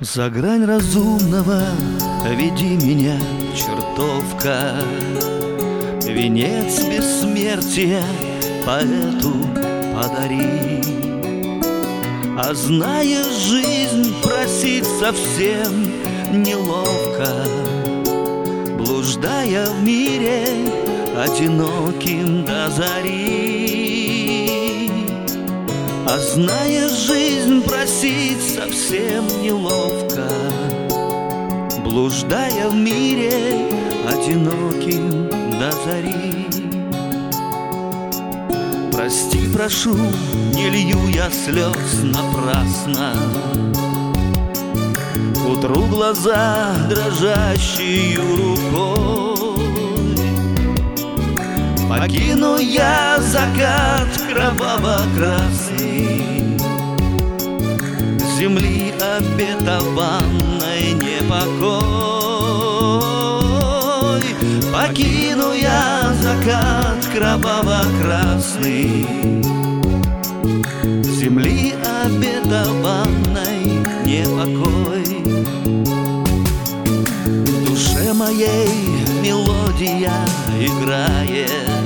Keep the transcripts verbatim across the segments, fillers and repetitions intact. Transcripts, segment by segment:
За грань разумного веди меня, чертовка, венец бессмертия поэту подари. А зная жизнь, просить совсем неловко, блуждая в мире одиноким до зари. А зная жизнь, просить совсем неловко, блуждая в мире одиноким до зари. Прости, прошу, не лью я слез напрасно, утру глаза дрожащую рукой. Покину я закат кроваво-красный, земли обетованной непокой. Покину я закат кроваво-красный, земли обетованной непокой. В душе моей мелодия играет,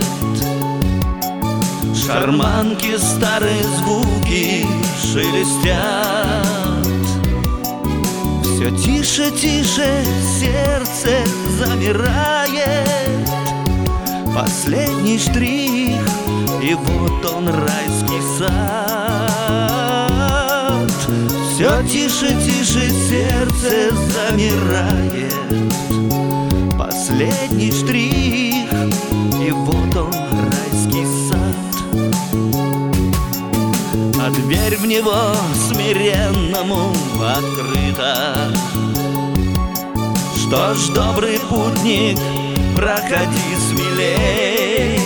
шарманки старые звуки шелестят. Все тише, тише сердце замирает, последний штрих, и вот он, райский сад. Все тише, тише сердце замирает, последний штрих, и вот он, райский сад. А дверь в него смиренному открыта. Что ж, добрый путник, проходи смелей.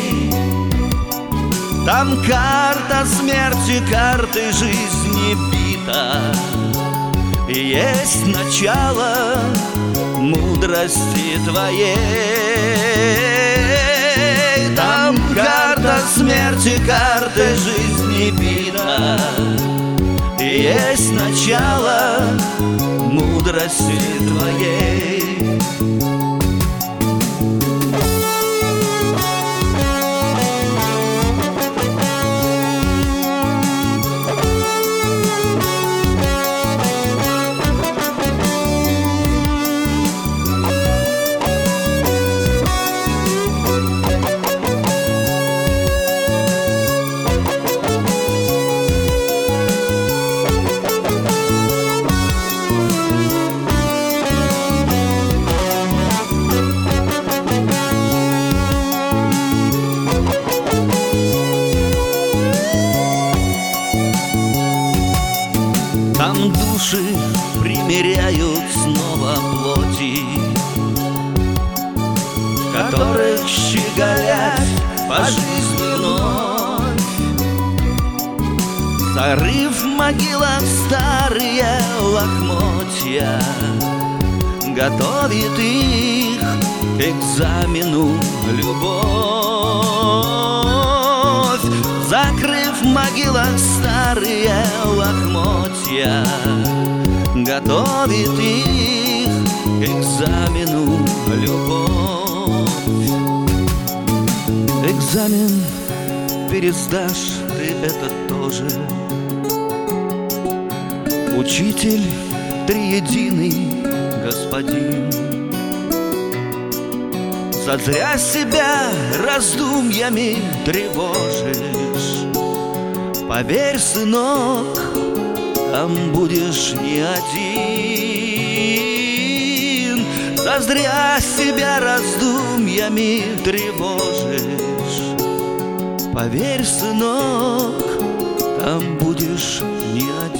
Там карта смерти, карты жизни бита, и есть начало мудрости твоей. Там карта смерти, карты жизни бита, и есть начало мудрости твоей. Там души примеряют снова плоти, в которых щеголять по жизни вновь. Зарыв в могилах старые лохмотья, готовит их к экзамену любовь. Закрыв в могилах старые лохмотья, готовит их к экзамену любовь. Экзамен пересдашь ты это тоже. Учитель триединый господин, зазря себя раздумьями тревожишь. Поверь, сынок, там будешь не один. Зазря себя раздумьями тревожишь. Поверь, сынок, там будешь не один.